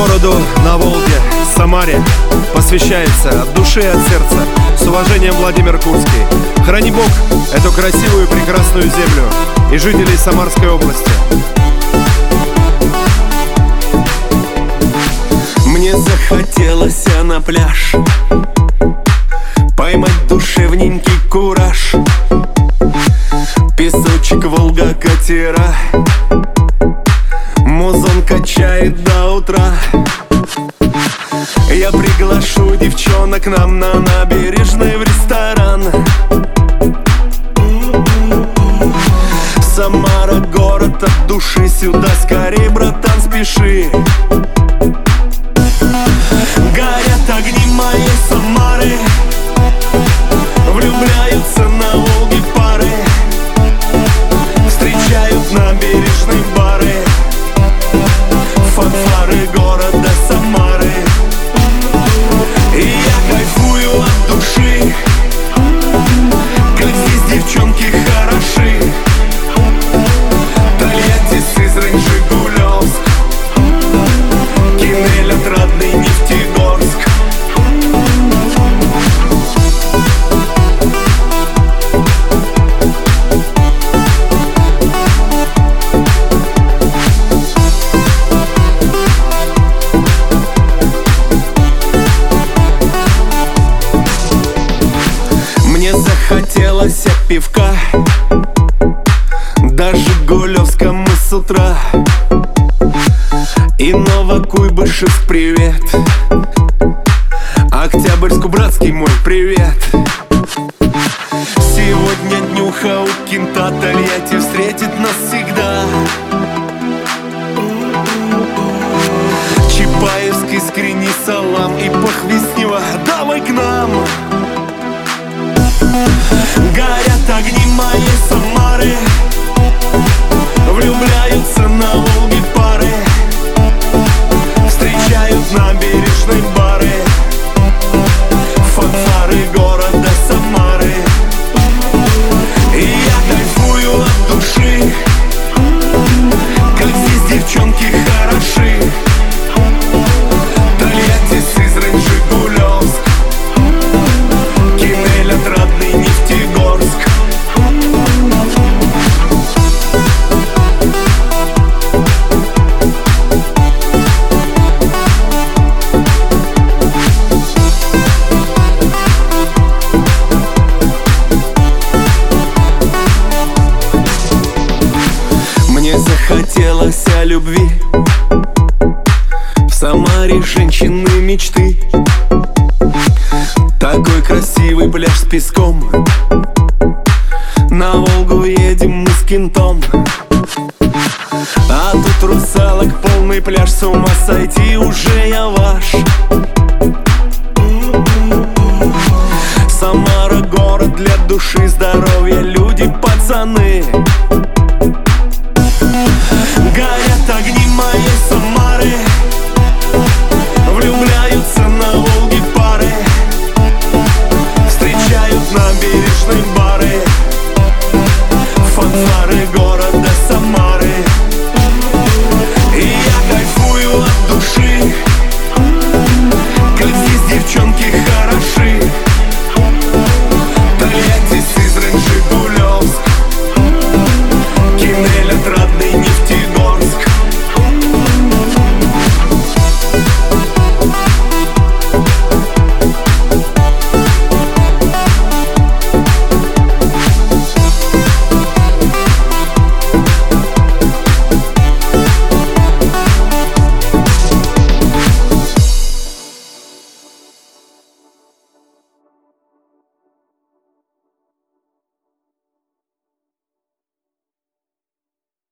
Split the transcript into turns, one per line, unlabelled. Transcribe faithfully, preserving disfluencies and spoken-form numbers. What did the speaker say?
городу на Волге, Самаре, посвящается от души и от сердца. С уважением, Владимир Курский. Храни Бог эту красивую и прекрасную землю и жителей Самарской области.
Мне захотелось на пляж поймать душевненький кураж. Песочек, Волга, катера, музон качает до утра. Я приглашу девчонок к нам на набережной в ресторан. Самара, город от души, сюда скорей, братан, спеши. Горят огни моей Самары, влюбляются на Волге пары, встречают набережные бары, фанфары города Самары. И я кайфую от души, как здесь девчонки хороши. Тольятти, Сызрань, Жигулевск, Кинель, Отрадный, Нефтегорск. Мне захотелось пивка, даже Жигулевска мы с утра. И Новокуйбышевск, привет. Октябрьску, братский мой, привет. Сегодня днюха у Кента, Тольятти встретит нас всегда. Чапаевск, Искренний, Салам и Похвистнево, давай к нам. Горят огни моей Самары, влюбляются на Волге пары, встречают набережные бары, фанфары города Самары. И я кайфую от души, как здесь девчонки хороши. Тольятти, Сызрань, Жигулевск, Кинель, Отрадный, Нефтегорск. Мне захотелось о любви, в Самаре женщины мечты. Такой красивый пляж с песком, на Волгу едем мы с Кентом. А тут русалок полный пляж, с ума сойти, уже я ваш. Самара, город для души, здоровья, люди, пацаны. Горят